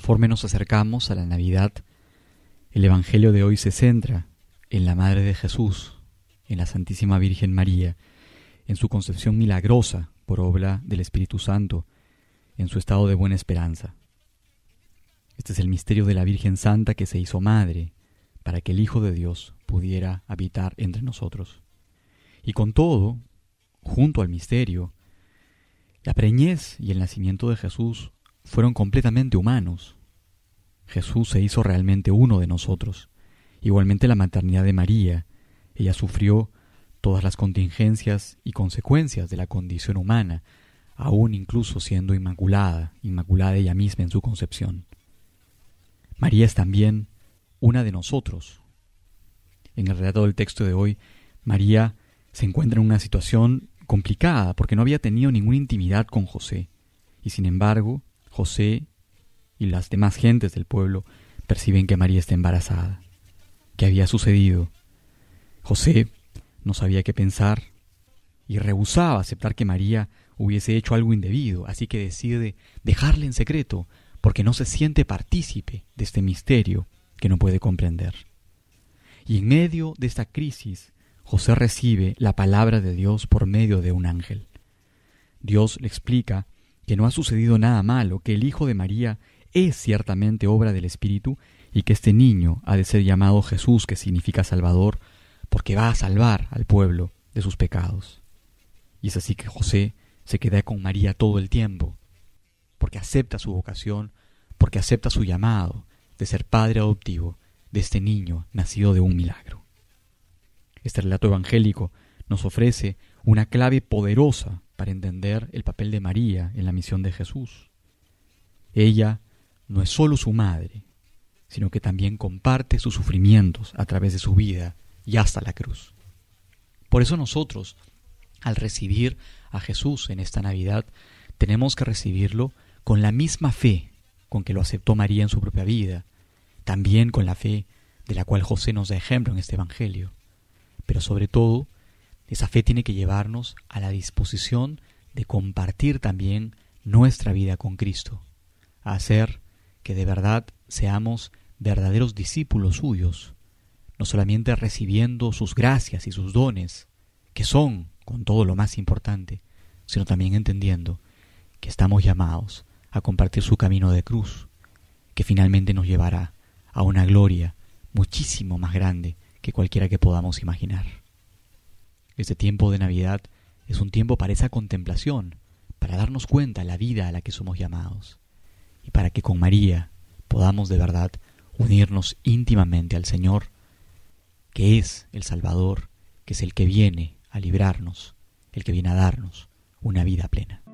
Conforme nos acercamos a la Navidad, el Evangelio de hoy se centra en la Madre de Jesús, en la Santísima Virgen María, en su concepción milagrosa por obra del Espíritu Santo, en su estado de buena esperanza. Este es el misterio de la Virgen Santa que se hizo madre para que el Hijo de Dios pudiera habitar entre nosotros. Y con todo, junto al misterio, la preñez y el nacimiento de Jesús fueron completamente humanos. Jesús se hizo realmente uno de nosotros. Igualmente la maternidad de María, ella sufrió todas las contingencias y consecuencias de la condición humana, aún incluso siendo inmaculada ella misma en su concepción. María es también una de nosotros. En el relato del texto de hoy, María se encuentra en una situación complicada porque no había tenido ninguna intimidad con José, y sin embargo, José y las demás gentes del pueblo perciben que María está embarazada. ¿Qué había sucedido? José no sabía qué pensar y rehusaba aceptar que María hubiese hecho algo indebido, así que decide dejarla en secreto porque no se siente partícipe de este misterio que no puede comprender. Y en medio de esta crisis, José recibe la palabra de Dios por medio de un ángel. Dios le explica que no ha sucedido nada malo, que el Hijo de María es ciertamente obra del Espíritu y que este niño ha de ser llamado Jesús, que significa Salvador, porque va a salvar al pueblo de sus pecados. Y es así que José se queda con María todo el tiempo, porque acepta su vocación, porque acepta su llamado de ser padre adoptivo de este niño nacido de un milagro. Este relato evangélico nos ofrece una clave poderosa para entender el papel de María en la misión de Jesús. Ella no es solo su madre, sino que también comparte sus sufrimientos a través de su vida y hasta la cruz. Por eso nosotros, al recibir a Jesús en esta Navidad, tenemos que recibirlo con la misma fe con que lo aceptó María en su propia vida, también con la fe de la cual José nos da ejemplo en este Evangelio. Pero sobre todo, esa fe tiene que llevarnos a la disposición de compartir también nuestra vida con Cristo, a hacer que de verdad seamos verdaderos discípulos suyos, no solamente recibiendo sus gracias y sus dones, que son, con todo, lo más importante, sino también entendiendo que estamos llamados a compartir su camino de cruz, que finalmente nos llevará a una gloria muchísimo más grande que cualquiera que podamos imaginar. Este tiempo de Navidad es un tiempo para esa contemplación, para darnos cuenta de la vida a la que somos llamados, y para que con María podamos de verdad unirnos íntimamente al Señor, que es el Salvador, que es el que viene a librarnos, el que viene a darnos una vida plena.